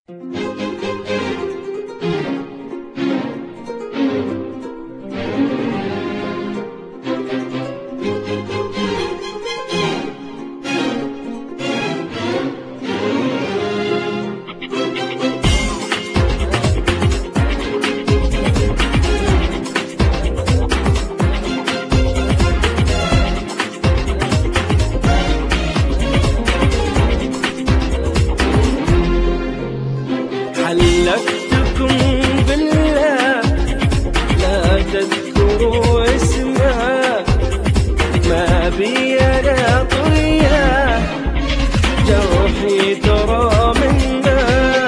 حلفتكم بالله لا تذكروا اسمه، ما بي انا طريقه جرحي ترى منه.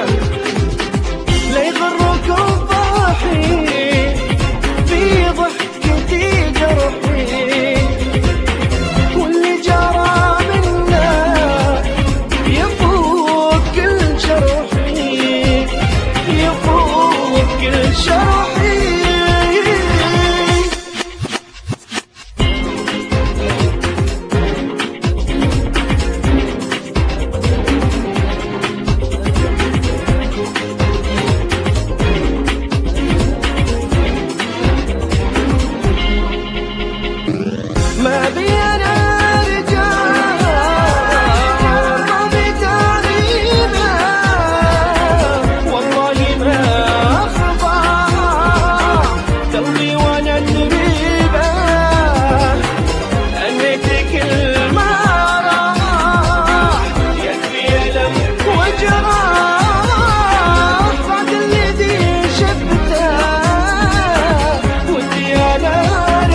لا يغركم فرحي في ضحكتي جرحي، واللي جرى منه يفوق كل شرحي، يفوق كل شرحي. ما بي انا رجال ما بي تاريخه، والله ما اخفى قلبي وانا تريبه. انك كل ما راح يكفي الم وجراح، بعد الذي شفته ودي انا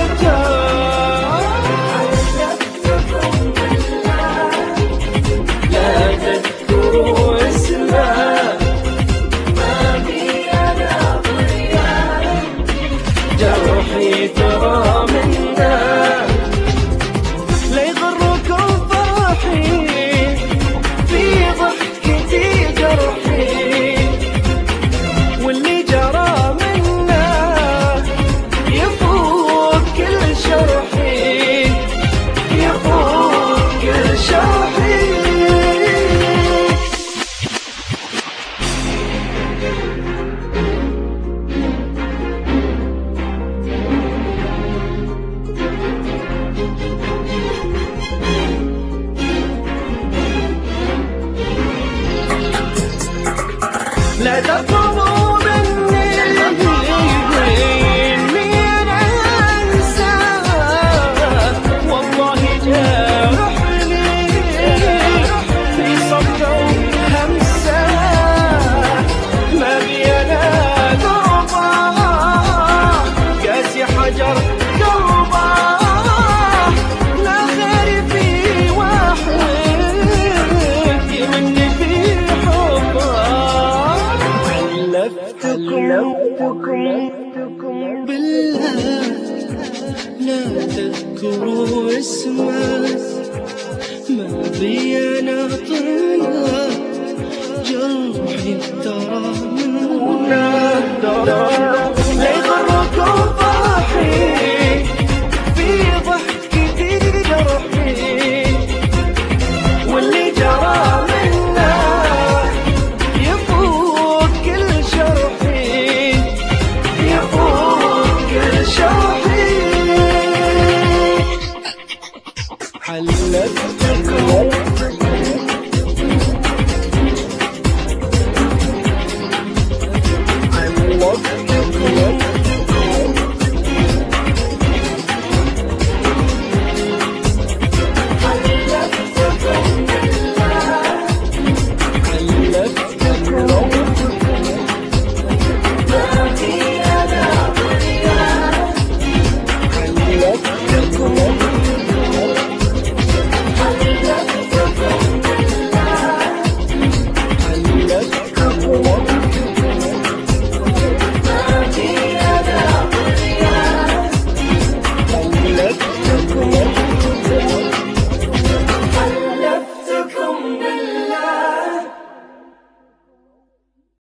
جرحي ترى منه. لا يغركم فرحي في ضحكتي جرحي، واللي جرى منه يفوق كل شرحي، يفوق كل شرحي. لا تطلبوا مني إني أنا أنسى، والله جرحني في صفه همسة. ما بي أنا قربه قاسي حجر قلبه، لا خير في واحد يمني في حبه. حلفتكم بالله لا تذكروا اسمه، ما بي انا طريقه جرحي ترى منه.